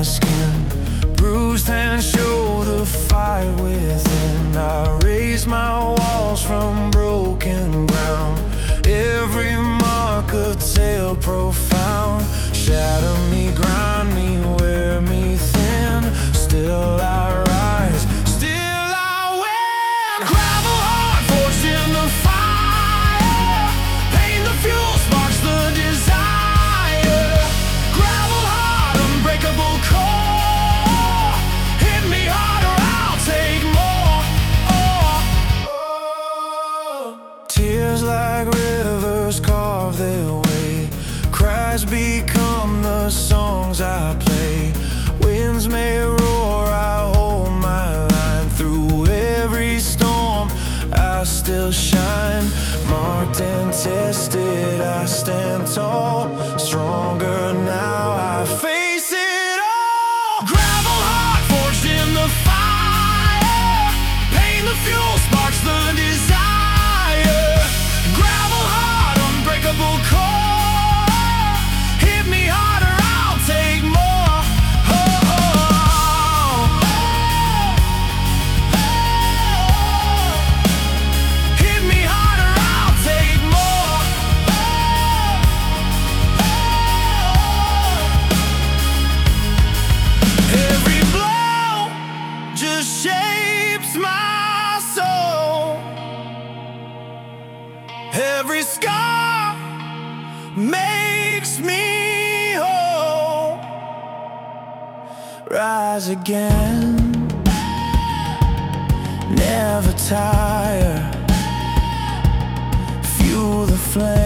skin, bruised and show the fight within. I raise my walls from broken ground, every mark a tale profound. Shatter me, grind me, wear me thin, still I rise, still I win. Gravel heart forged in the fire, pain the fuel, sparks the desire. Gravel heart, unbreakable core, hit me harder, I'll take more. Tears like rivers carve their way, cries become the songs I play. Winds may roar, I hold my line, through every storm I still shine. Marked and tested, I stand tall, stronger now, I face it all. Gravel heart forged in the fire, pain the fuel, sparks the desire. Gravel heart, unbreakable core, hit me harder, I'll take more. Hit me harder, I'll take more. Every blow just shapes my soul, every scar makes me whole. Rise again, never tire, fuel the flame.